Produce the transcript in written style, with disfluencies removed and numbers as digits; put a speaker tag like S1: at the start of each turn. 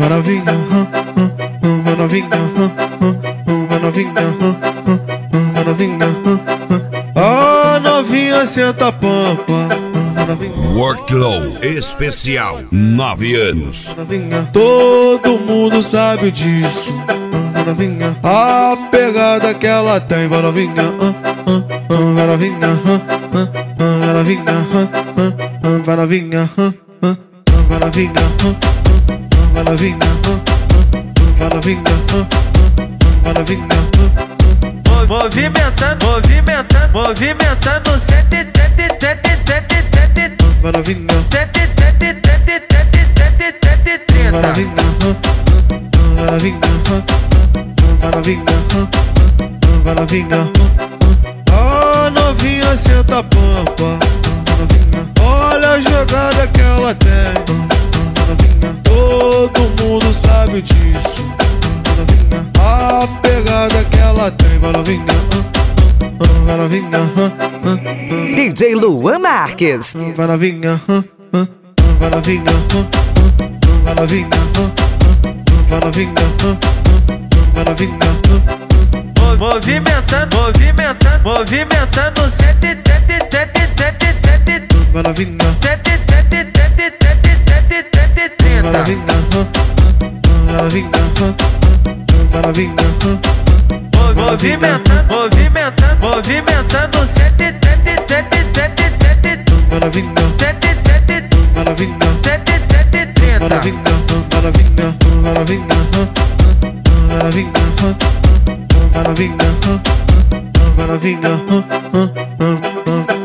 S1: vai novinha, vai novinha, vai novinha, vai novinha. Ah, novinha, senta a pampa.
S2: Worklow especial, 9 anos.
S1: Todo mundo sabe disso. A pegada que ela tem, vai novinha, vai novinha, vai novinha, vai novinha, vai novinha, vai novinha, vai novinha, vai novinha.
S3: Movimentando, movimentando, movimentando, sete, sete, sete, sete, sete,
S1: vai novinha,
S3: sete, sete, sete, sete, sete, 30.
S1: vai novinha, vai novinha, vai novinha, vai novinha. Ah, novinha, senta a pampa. Olha a jogada que ela tem. Todo mundo sabe disso. A pegada que ela tem, vai novinha, vai novinha,
S4: DJ Luan Marques.
S1: vai novinha, vai novinha, vai novinha, vai novinha, vai novinha.
S3: Movimentando, movimentando, movimentando, sete, sete, sete, sete, sete,
S1: vai novinha,
S3: sete, sete, sete, sete, sete, sete, 30.
S1: vai novinha, vai novinha, vai novinha.
S3: Movimentando, movimentando, movimentando, sete, sete, sete, sete, sete,
S1: vai novinha,
S3: sete, sete,
S1: vai novinha,
S3: sete, sete, 30.
S1: vai novinha, vai novinha, vai novinha, vai novinha, vai novinha, vai novinha.